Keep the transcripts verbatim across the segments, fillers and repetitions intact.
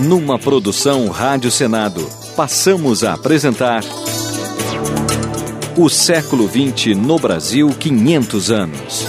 Numa produção Rádio Senado, passamos a apresentar O século vinte no Brasil, quinhentos anos.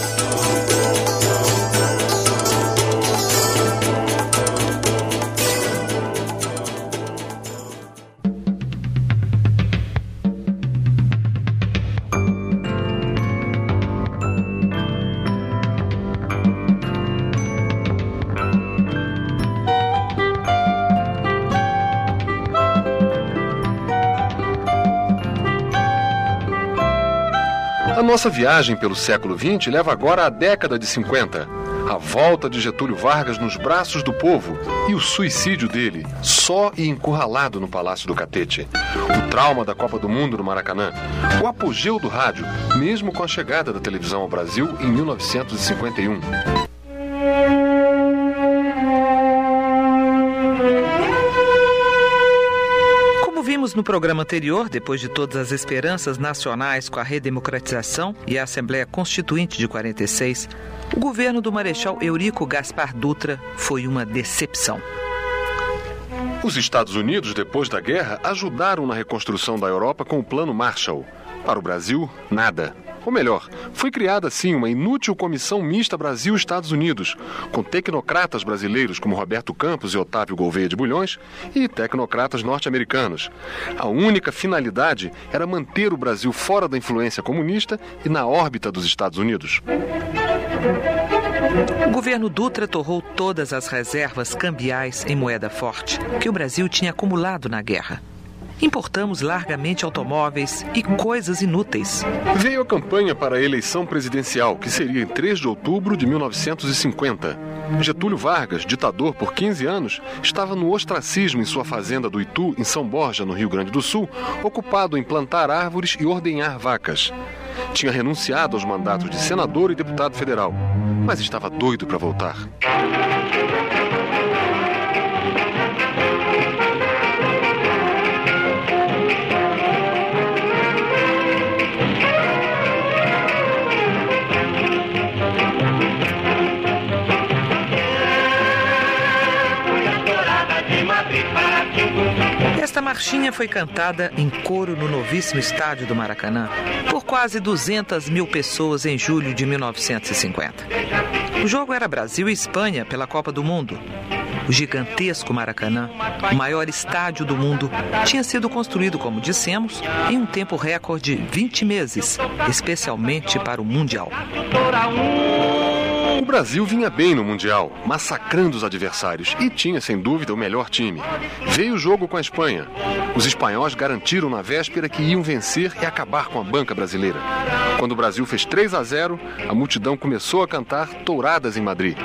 A nossa viagem pelo século vinte leva agora à década de cinquenta. A volta de Getúlio Vargas nos braços do povo e o suicídio dele, só e encurralado no Palácio do Catete. O trauma da Copa do Mundo no Maracanã. O apogeu do rádio, mesmo com a chegada da televisão ao Brasil em mil novecentos e cinquenta e um. No programa anterior, depois de todas as esperanças nacionais com a redemocratização e a Assembleia Constituinte de quarenta e seis, o governo do Marechal Eurico Gaspar Dutra foi uma decepção. Os Estados Unidos, depois da guerra, ajudaram na reconstrução da Europa com o Plano Marshall. Para o Brasil, nada. Ou melhor, foi criada assim uma inútil comissão mista Brasil-Estados Unidos, com tecnocratas brasileiros como Roberto Campos e Otávio Gouveia de Bulhões e tecnocratas norte-americanos. A única finalidade era manter o Brasil fora da influência comunista e na órbita dos Estados Unidos. O governo Dutra torrou todas as reservas cambiais em moeda forte que o Brasil tinha acumulado na guerra. Importamos largamente automóveis e coisas inúteis. Veio a campanha para a eleição presidencial, que seria em três de outubro de mil novecentos e cinquenta. Getúlio Vargas, ditador por quinze anos, estava no ostracismo em sua fazenda do Itu, em São Borja, no Rio Grande do Sul, ocupado em plantar árvores e ordenhar vacas. Tinha renunciado aos mandatos de senador e deputado federal, mas estava doido para voltar. Esta marchinha foi cantada em coro no novíssimo estádio do Maracanã por quase duzentas mil pessoas em julho de mil novecentos e cinquenta. O jogo era Brasil e Espanha pela Copa do Mundo. O gigantesco Maracanã, o maior estádio do mundo, tinha sido construído, como dissemos, em um tempo recorde de vinte meses, especialmente para o Mundial. O Brasil vinha bem no Mundial, massacrando os adversários e tinha, sem dúvida, o melhor time. Veio o jogo com a Espanha. Os espanhóis garantiram na véspera que iam vencer e acabar com a banca brasileira. Quando o Brasil fez três a zero, a multidão começou a cantar Touradas em Madrid.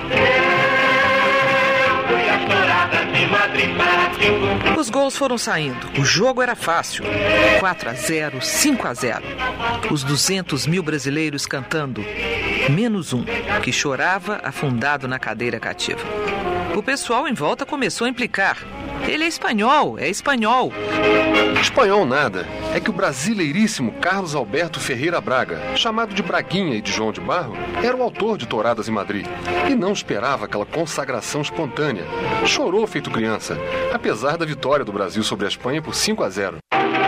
Os gols foram saindo. O jogo era fácil. quatro a zero, cinco a zero. Os duzentos mil brasileiros cantando. Menos um, que chorava afundado na cadeira cativa. O pessoal em volta começou a implicar. Ele é espanhol, é espanhol. Espanhol nada. É que o brasileiríssimo Carlos Alberto Ferreira Braga, chamado de Braguinha e de João de Barro, era o autor de Touradas em Madrid. E não esperava aquela consagração espontânea. Chorou feito criança, apesar da vitória do Brasil sobre a Espanha por cinco a zero.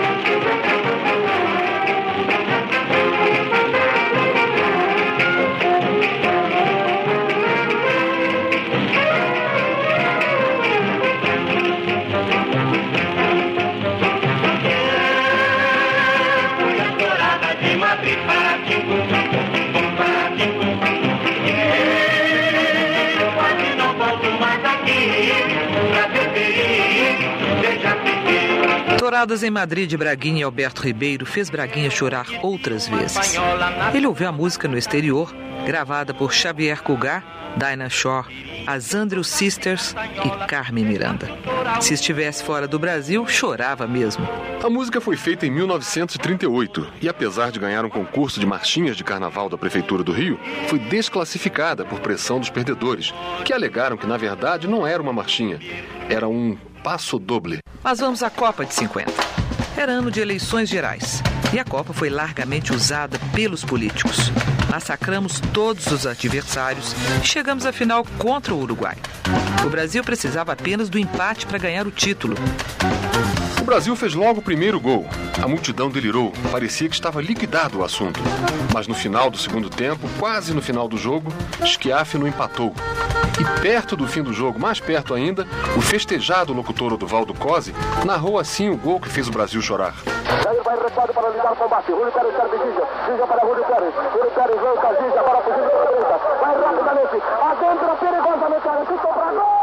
Touradas em Madrid de Braguinha e Alberto Ribeiro fez Braguinha chorar outras vezes. Ele ouviu a música no exterior, gravada por Xavier Cugat, Dinah Shore, as Andrews Sisters e Carmen Miranda. Se estivesse fora do Brasil, chorava mesmo. A música foi feita em mil novecentos e trinta e oito e, apesar de ganhar um concurso de marchinhas de carnaval da Prefeitura do Rio, foi desclassificada por pressão dos perdedores, que alegaram que, na verdade, não era uma marchinha, era um passo doble. Mas vamos à Copa de cinquenta. Era ano de eleições gerais e a Copa foi largamente usada pelos políticos. Massacramos todos os adversários e chegamos à final contra o Uruguai. O Brasil precisava apenas do empate para ganhar o título. O Brasil fez logo o primeiro gol. A multidão delirou. Parecia que estava liquidado o assunto. Mas no final do segundo tempo, quase no final do jogo, Schiaffino não empatou. E perto do fim do jogo, mais perto ainda, o festejado locutor Oduvaldo Cosi narrou assim o gol que fez o Brasil chorar. Jair vai recuado para ligar o combate. Júlio Pérez serve Giga. Giga para Júlio Pérez. Júlio Pérez volta Giga para fugir da direita. Vai rapidamente. Adentra perigosamente. Chutou para gol!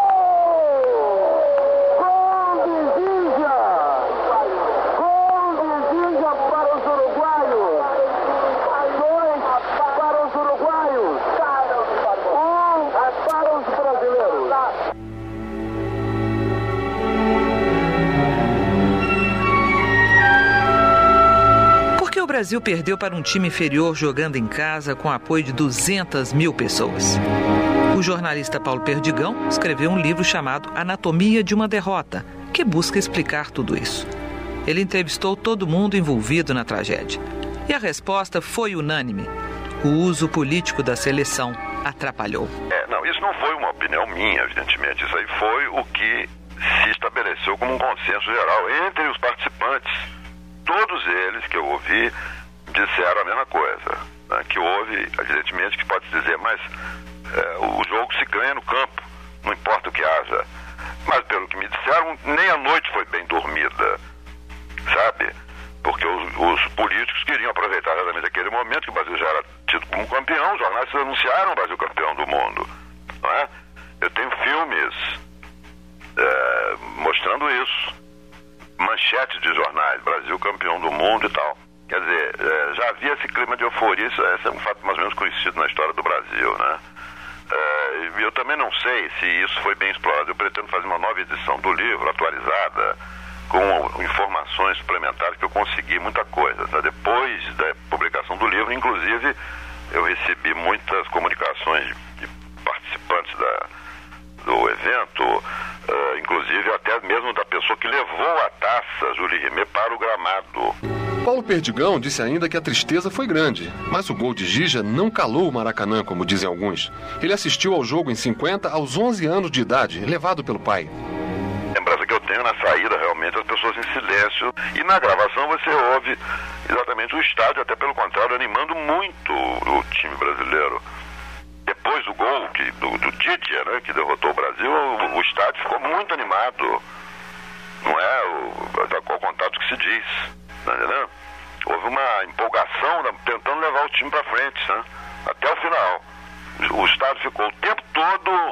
Gol de Giga! Gol de Giga para os uruguaios. Dois para os uruguaios. Um para os brasileiros. O Brasil perdeu para um time inferior jogando em casa com apoio de duzentas mil pessoas. O jornalista Paulo Perdigão escreveu um livro chamado Anatomia de uma Derrota, que busca explicar tudo isso. Ele entrevistou todo mundo envolvido na tragédia. E a resposta foi unânime. O uso político da seleção atrapalhou. É, não, isso não foi uma opinião minha, evidentemente. Isso aí foi o que se estabeleceu como um consenso geral entre os participantes. Todos eles que eu ouvi disseram a mesma coisa, né? Que houve, evidentemente, que pode dizer, mas é, o jogo se ganha no campo, não importa o que haja. Mas pelo que me disseram, nem a noite foi bem dormida, sabe? Porque os, os políticos queriam aproveitar exatamente aquele momento que o Brasil já era tido como campeão, os jornais anunciaram o Brasil campeão do mundo, não é? Eu tenho filmes é, mostrando isso. Manchete de jornais, Brasil campeão do mundo e tal. Quer dizer, é, já havia esse clima de euforia, isso é um fato mais ou menos conhecido na história do Brasil, né? É, eu também não sei se isso foi bem explorado. Eu pretendo fazer uma nova edição do livro, atualizada, com informações suplementares, que eu consegui muita coisa. Tá? Depois da publicação do livro, inclusive, eu recebi muitas comunicações de participantes da, do evento, uh, inclusive até mesmo da pessoa que levou a taça, Julie Rimet, para o gramado. Paulo Perdigão disse ainda que a tristeza foi grande, mas o gol de Giga não calou o Maracanã, como dizem alguns. Ele assistiu ao jogo em cinquenta aos onze anos de idade, levado pelo pai. Lembrança que eu tenho na saída, realmente, as pessoas em silêncio, e na gravação você ouve exatamente o estádio, até pelo contrário, animando muito o time brasileiro. Depois do gol que, do, do Didier, né, que derrotou o Brasil, o, o estádio ficou muito animado. Não é o, o contato que se diz, tá entendendo? Houve uma empolgação tentando levar o time para frente, né, até o final. O, o estádio ficou o tempo todo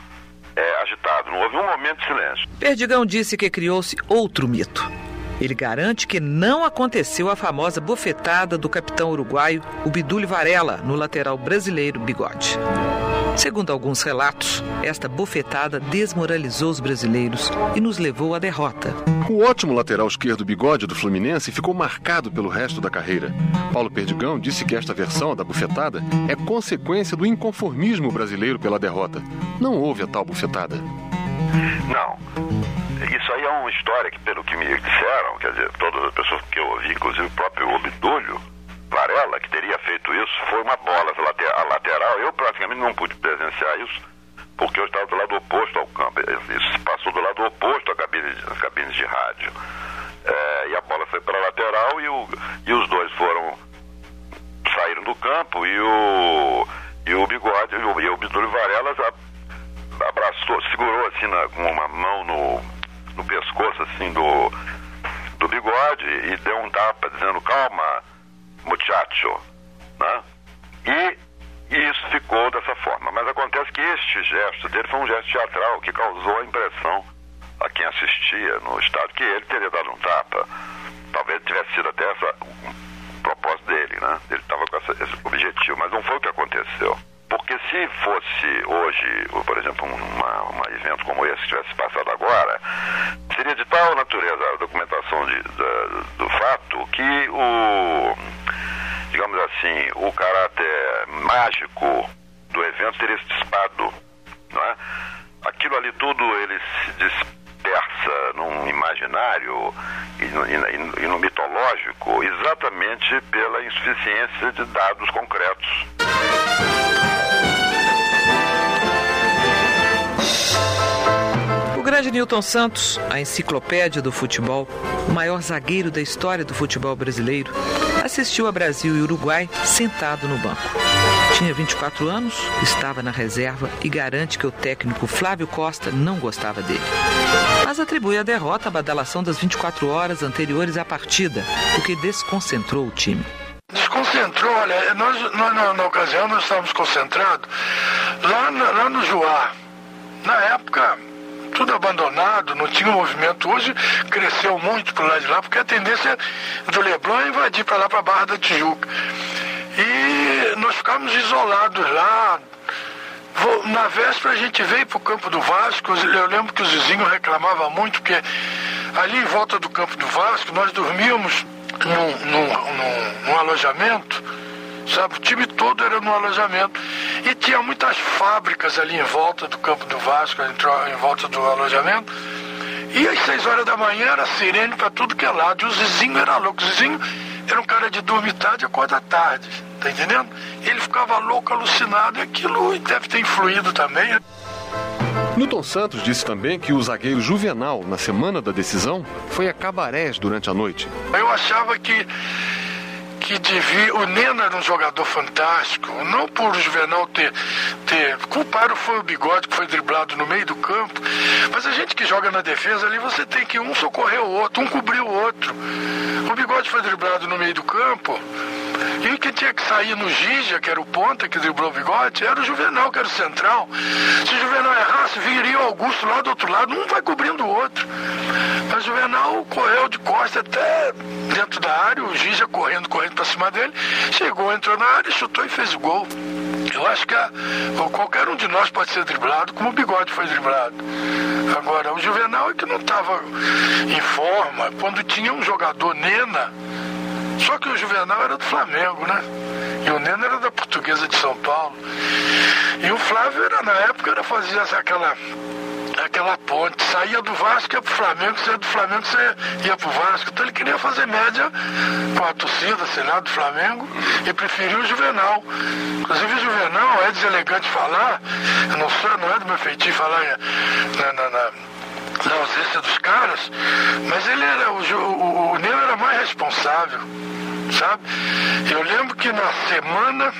é, agitado, não houve um momento de silêncio. Perdigão disse que criou-se outro mito. Ele garante que não aconteceu a famosa bofetada do capitão uruguaio Obdúlio Varela no lateral brasileiro Bigode. Segundo alguns relatos, esta bofetada desmoralizou os brasileiros e nos levou à derrota. O ótimo lateral esquerdo Bigode do Fluminense ficou marcado pelo resto da carreira. Paulo Perdigão disse que esta versão da bofetada é consequência do inconformismo brasileiro pela derrota. Não houve a tal bofetada. Não. Isso aí é uma história que, pelo que me disseram, quer dizer, todas as pessoas que eu ouvi, inclusive o próprio Obdúlio Varela, que teria feito isso, foi uma bola a lateral. Eu praticamente não pude presenciar isso, porque eu estava do lado oposto ao campo. Isso se passou do lado oposto à cabine, às cabines de rádio. É, e a bola foi para a lateral e, o, e os dois foram, saíram do campo e o, e o Bigode, e o, e o Obdúlio Varela abraçou, segurou assim na, com uma mão no... no pescoço assim do, do Bigode e deu um tapa dizendo calma, muchacho, né? E, e isso ficou dessa forma. Mas acontece que este gesto dele foi um gesto teatral que causou a impressão a quem assistia no estádio que ele teria dado um tapa. Talvez tivesse sido até essa, o propósito dele, né? Ele estava com essa, esse objetivo, mas não foi o que aconteceu. Porque se fosse hoje, por exemplo, um evento como esse que tivesse passado agora, seria de tal natureza a documentação de, da, do fato que o, digamos assim, o caráter mágico do evento teria se dissipado, não é? Aquilo ali tudo ele se dispersa num imaginário e no, e, e no mitológico exatamente pela insuficiência de dados concretos. grande Nilton Santos, a enciclopédia do futebol, o maior zagueiro da história do futebol brasileiro, assistiu a Brasil e Uruguai sentado no banco. Tinha vinte e quatro anos, estava na reserva e garante que o técnico Flávio Costa não gostava dele. Mas atribui a derrota à badalação das vinte e quatro horas anteriores à partida, o que desconcentrou o time. Desconcentrou, olha, nós, nós na, na ocasião nós estávamos concentrados lá, na, lá no Juá. Na época, tudo abandonado, não tinha movimento. Hoje cresceu muito pro lado de lá, porque a tendência do Leblon é invadir para lá, para a Barra da Tijuca. E nós ficávamos isolados lá. Na véspera a gente veio para o campo do Vasco. Eu lembro que os vizinhos reclamavam muito, porque ali em volta do campo do Vasco nós dormíamos num, num, num, num alojamento, sabe? O time todo era no alojamento. E tinha muitas fábricas ali em volta do campo do Vasco, em volta do alojamento. E às seis horas da manhã era sirene para tudo que é lado. E os vizinhos eram loucos. Os vizinhos eram um cara de dormir tarde e acordar tarde. Tá entendendo? Ele ficava louco, alucinado. E aquilo deve ter influído também. Nilton Santos disse também que o zagueiro Juvenal, na semana da decisão, foi a cabarés durante a noite. Eu achava que que devia... O Nena era um jogador fantástico, não por o Juvenal ter... ter culpado foi o Bigode, que foi driblado no meio do campo, mas a gente que joga na defesa ali, você tem que um socorrer o outro, um cobrir o outro. O Bigode foi driblado no meio do campo, e quem tinha que sair no Gija, que era o ponta que driblou o Bigode, era o Juvenal, que era o central. Se o Juvenal errasse, viria o Augusto lá do outro lado, um vai cobrindo o outro. Mas o Juvenal correu de costa até dentro da área, o Gija correndo, correndo para cima dele, chegou, entrou na área, chutou e fez o gol. Eu acho que a, qualquer um de nós pode ser driblado, como o Bigode foi driblado. Agora, o Juvenal é que não estava em forma, quando tinha um jogador Nena, só que o Juvenal era do Flamengo, né? E o Nena era da Portuguesa de São Paulo. E o Flávio, era, na época, era fazer aquela... aquela ponte, saía do Vasco, ia pro Flamengo, saía do Flamengo, você ia pro Vasco. Então ele queria fazer média com a torcida, sei lá, do Flamengo, e preferiu o Juvenal. Inclusive o Juvenal, é deselegante falar, eu não sou, não é do meu feitio falar na, na, na, na ausência dos caras, mas ele era, o, o, o Neno era mais responsável, sabe? Eu lembro que na semana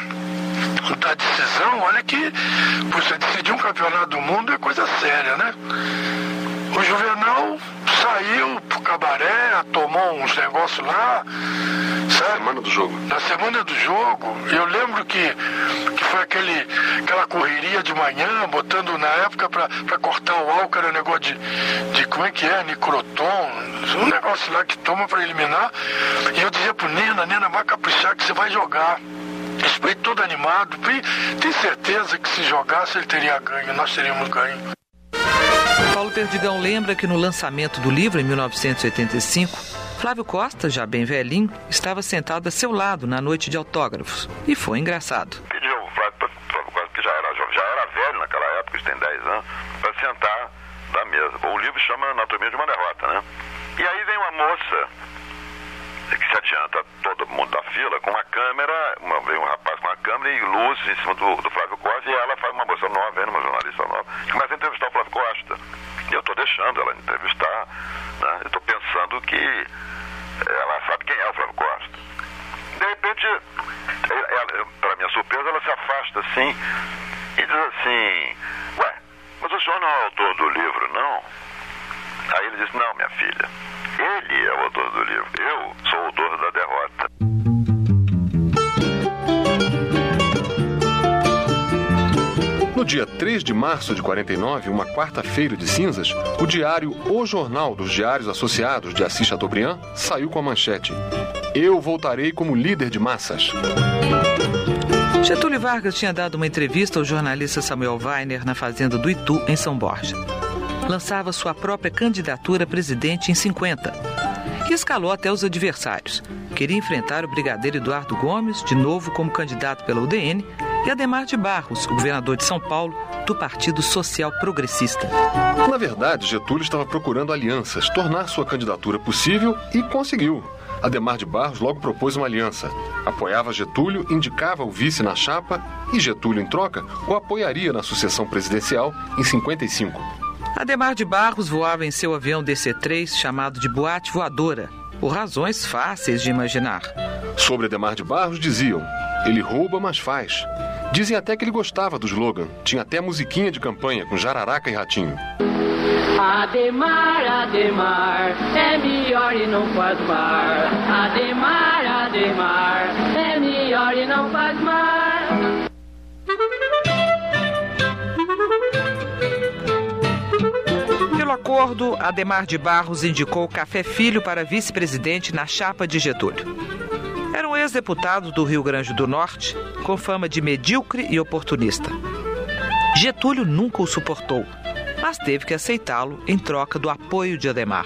da decisão, olha que você decidir um campeonato do mundo é coisa séria, né? O Juvenal saiu pro cabaré, tomou uns negócios lá, sabe? Na semana do jogo. Na semana do jogo. Eu lembro que, que foi aquele, aquela correria de manhã, botando na época pra, pra cortar o álcool, era um negócio de, de como é que é, Nicroton, um negócio lá que toma pra eliminar. E eu dizia pro Nena, Nena, vai caprichar que você vai jogar. Esse todo animado, e tem certeza que se jogasse ele teria ganho, nós teríamos ganho. Paulo Perdigão lembra que no lançamento do livro, em mil novecentos e oitenta e cinco, Flávio Costa, já bem velhinho, estava sentado a seu lado na noite de autógrafos. E foi engraçado. Pediu o Flávio, Flávio Costa, que já era jovem, já era velho naquela época, isso tem dez anos, para sentar da mesa. O livro chama Anatomia de uma Derrota, né? E aí vem uma moça que se adianta todo mundo da fila com uma câmera, uma, vem um rapaz com uma câmera e luz em cima do, do Flávio Costa, e ela faz uma moça nova, uma jornalista nova, que começa a entrevistar o Flávio Costa. E eu estou deixando ela entrevistar, né? Eu estou pensando que ela sabe quem é o Flávio Costa. De repente, para minha surpresa, ela se afasta assim e diz assim: ué, mas o senhor não é autor do livro, não? Aí ele disse: não, minha filha, ele é o autor do livro, eu sou o autor da derrota. No dia três de março de quarenta e nove, uma quarta-feira de cinzas, o diário O Jornal dos Diários Associados de Assis Chateaubriand saiu com a manchete: eu voltarei como líder de massas. Getúlio Vargas tinha dado uma entrevista ao jornalista Samuel Weiner na fazenda do Itu, em São Borja. Lançava sua própria candidatura a presidente em cinquenta e escalou até os adversários. Queria enfrentar o brigadeiro Eduardo Gomes, de novo como candidato pela U D N, e Adhemar de Barros, o governador de São Paulo, do Partido Social Progressista. Na verdade, Getúlio estava procurando alianças, tornar sua candidatura possível e conseguiu. Adhemar de Barros logo propôs uma aliança. Apoiava Getúlio, indicava o vice na chapa e Getúlio, em troca, o apoiaria na sucessão presidencial em cinquenta e cinco. Adhemar de Barros voava em seu avião D C três chamado de Boate Voadora, por razões fáceis de imaginar. Sobre Adhemar de Barros diziam: ele rouba, mas faz. Dizem até que ele gostava do slogan. Tinha até musiquinha de campanha com Jararaca e Ratinho. Adhemar, Adhemar, é melhor e não faz mar. Adhemar, Adhemar, é melhor e não faz mar. Pelo acordo, Adhemar de Barros indicou Café Filho para vice-presidente na chapa de Getúlio. Era um ex-deputado do Rio Grande do Norte, com fama de medíocre e oportunista. Getúlio nunca o suportou, mas teve que aceitá-lo em troca do apoio de Adhemar.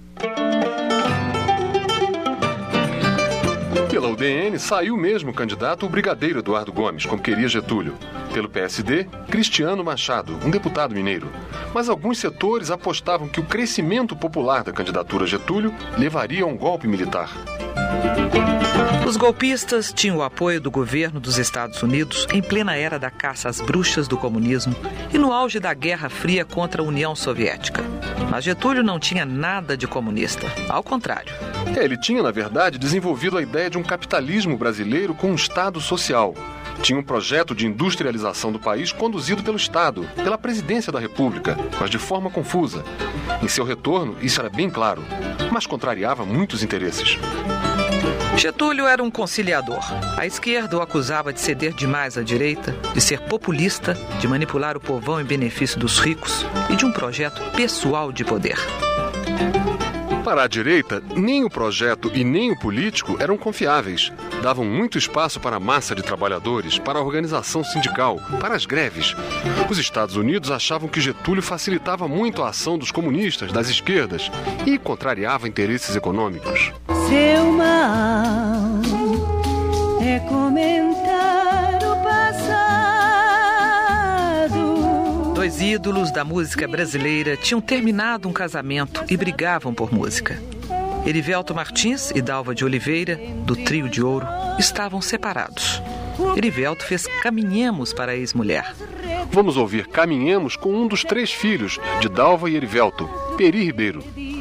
Pela U D N, saiu mesmo o candidato o brigadeiro Eduardo Gomes, como queria Getúlio. Pelo P S D, Cristiano Machado, um deputado mineiro. Mas alguns setores apostavam que o crescimento popular da candidatura Getúlio levaria a um golpe militar. Os golpistas tinham o apoio do governo dos Estados Unidos em plena era da caça às bruxas do comunismo e no auge da Guerra Fria contra a União Soviética. Mas Getúlio não tinha nada de comunista, ao contrário. É, ele tinha, na verdade, desenvolvido a ideia de um capitalismo brasileiro com um Estado social. Tinha um projeto de industrialização do país conduzido pelo Estado, pela presidência da República, mas de forma confusa. Em seu retorno, isso era bem claro, mas contrariava muitos interesses. Getúlio era um conciliador. A esquerda o acusava de ceder demais à direita, de ser populista, de manipular o povão em benefício dos ricos e de um projeto pessoal de poder. Para a direita, nem o projeto e nem o político eram confiáveis. Davam muito espaço para a massa de trabalhadores, para a organização sindical, para as greves. Os Estados Unidos achavam que Getúlio facilitava muito a ação dos comunistas, das esquerdas, e contrariava interesses econômicos. Seu mal é comentar o passado. Dois ídolos da música brasileira tinham terminado um casamento e brigavam por música. Erivelto Martins e Dalva de Oliveira, do Trio de Ouro, estavam separados. Erivelto fez Caminhemos para a ex-mulher. Vamos ouvir Caminhemos com um dos três filhos de Dalva e Erivelto, Peri Ribeiro.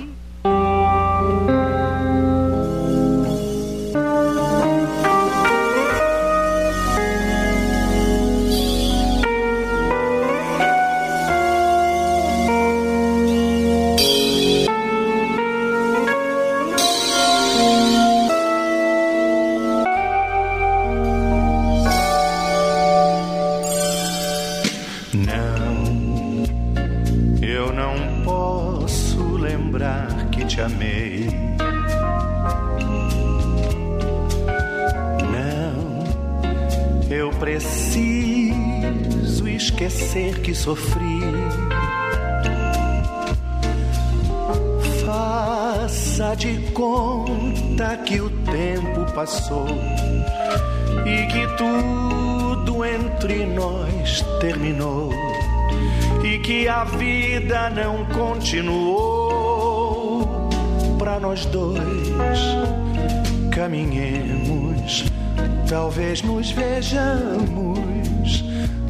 Preciso esquecer que sofri. Faça de conta que o tempo passou e que tudo entre nós terminou e que a vida não continuou. Pra nós dois caminhemos, talvez nos vejamos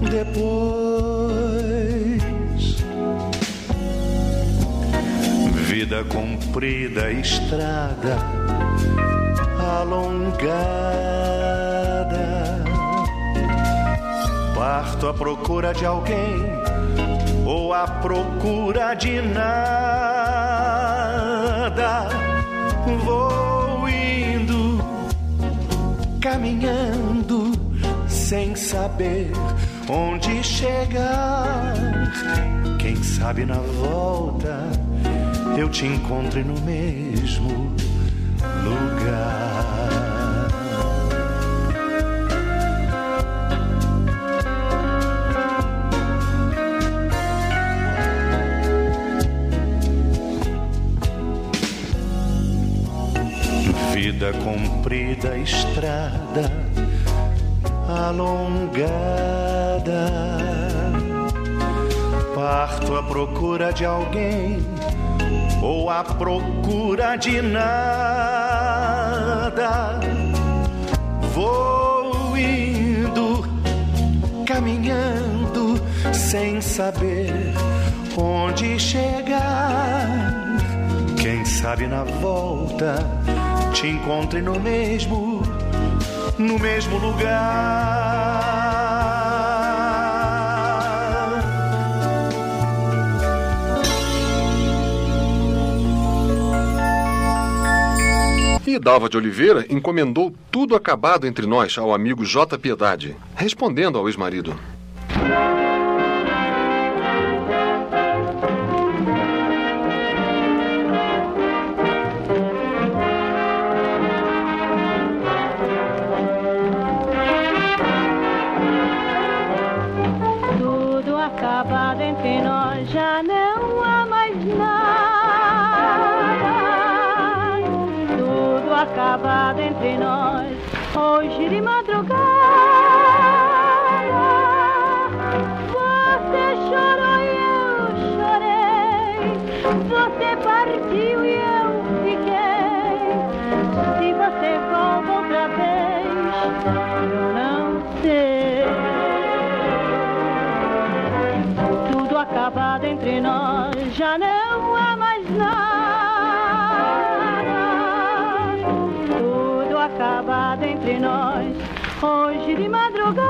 depois. Vida comprida, estrada alongada, parto à procura de alguém ou à procura de nada. Vou indo, caminhando, sem saber onde chegar. Quem sabe na volta eu te encontre no mesmo lugar. Vida comprida, estrada alongada, parto à procura de alguém ou à procura de nada. Vou indo, caminhando, sem saber onde chegar. Quem sabe na volta te encontre no mesmo, no mesmo lugar. E Dalva de Oliveira encomendou Tudo Acabado Entre Nós ao amigo J. Piedade, respondendo ao ex-marido. Tudo acabado entre nós, já não há mais nada. Tudo acabado entre nós, hoje de madrugada. Você chorou e eu chorei, você partiu e eu fiquei. Se você volta outra vez, eu não sei. Tudo acabado entre nós, já não há mais nada. Tudo acabado entre nós, hoje de madrugada.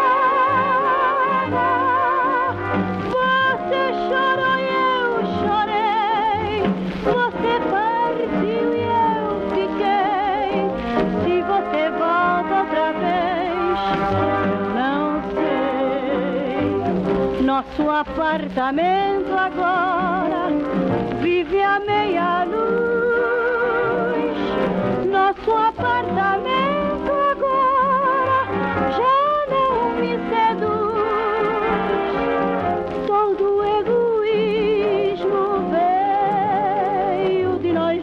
Você chorou e eu chorei, você partiu e eu fiquei. Se você volta outra vez, eu não sei. Nosso apartamento agora vive a meia luz. Nosso apartamento agora já não me seduz. Todo egoísmo veio de nós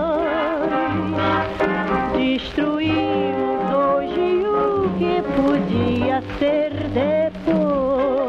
dois. Destruímos hoje o que podia ser depois.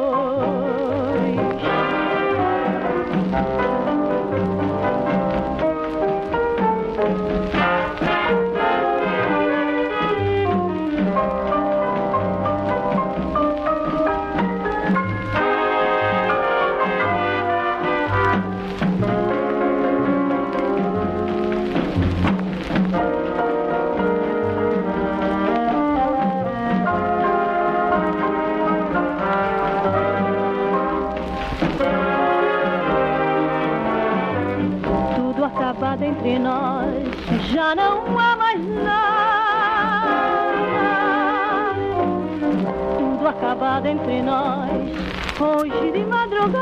Entre nós já não há mais nada. Tudo acabado entre nós, hoje de madrugada.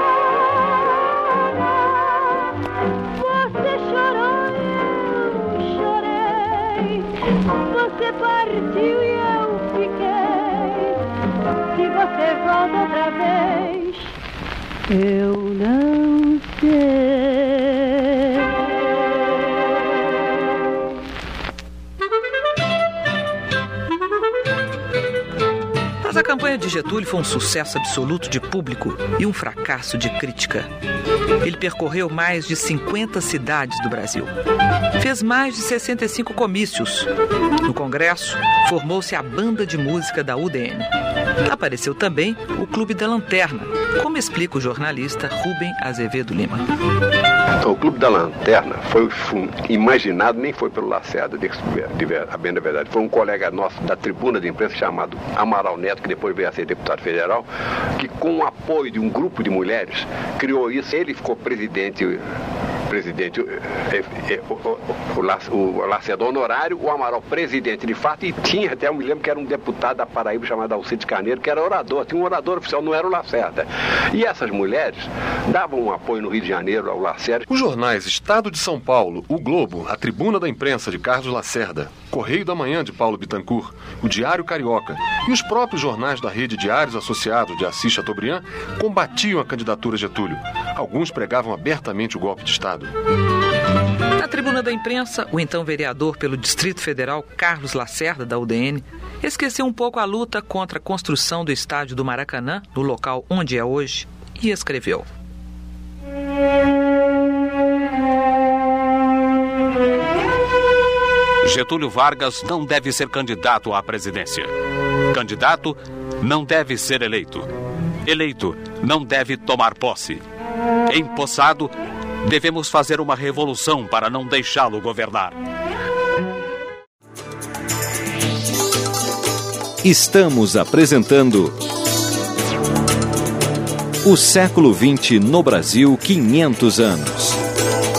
Você chorou e eu chorei, você partiu e eu fiquei. Se você volta outra vez, eu não sei. Mas a campanha de Getúlio foi um sucesso absoluto de público e um fracasso de crítica. Ele percorreu mais de cinquenta cidades do Brasil. Fez mais de sessenta e cinco comícios. No Congresso, formou-se a banda de música da U D N. Apareceu também o Clube da Lanterna, como explica o jornalista Rubem Azevedo Lima. Então, o Clube da Lanterna foi imaginado, nem foi pelo Lacerda, a bem da verdade. Foi um colega nosso da tribuna de imprensa chamado Amaral Neto, que depois veio a ser deputado federal, que com o apoio de um grupo de mulheres criou isso. Ele ficou presidente, presidente é, é, o, o, o Lacerda honorário, o Amaral presidente de fato, e tinha até, eu me lembro que era um deputado da Paraíba chamado Alcides Carneiro, que era orador, tinha um orador oficial, não era o Lacerda. E essas mulheres davam um apoio no Rio de Janeiro ao Lacerda. Os jornais Estado de São Paulo, O Globo, a Tribuna da Imprensa de Carlos Lacerda, Correio da Manhã de Paulo Bittencourt, o Diário Carioca e os próprios jornais da rede Diários Associados de Assis Chateaubriand combatiam a candidatura Getúlio. Alguns pregavam abertamente o golpe de Estado. Na Tribuna da Imprensa, o então vereador pelo Distrito Federal, Carlos Lacerda, da U D N, esqueceu um pouco a luta contra a construção do estádio do Maracanã, no local onde é hoje, e escreveu: Getúlio Vargas não deve ser candidato à presidência. Candidato não deve ser eleito. Eleito, não deve tomar posse. Empossado, devemos fazer uma revolução para não deixá-lo governar. Estamos apresentando O século vinte no Brasil, quinhentos anos.